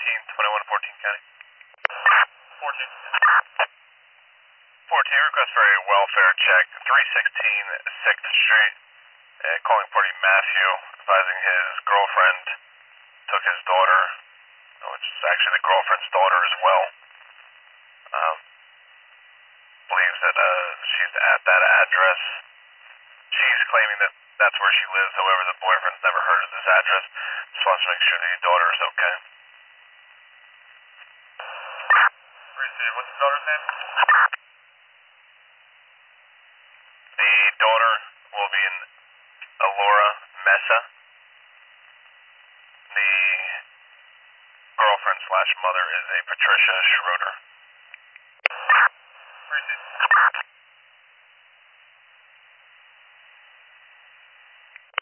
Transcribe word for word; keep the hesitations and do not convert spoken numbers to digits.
fourteen, twenty-one, fourteen County. fourteen. fourteen, request for a welfare check, three sixteen sixth Street. Uh, calling party Matthew, advising his girlfriend took his daughter, which is actually the girlfriend's daughter as well. Um, believes that uh, she's at that address. She's claiming that that's where she lives, however, the boyfriend's never heard of this address. Just wants to make sure that your daughter is okay. Receive. What's the daughter's name? The daughter will be in Alora Mesa. The girlfriend slash mother is a Patricia Schroeder. Receive.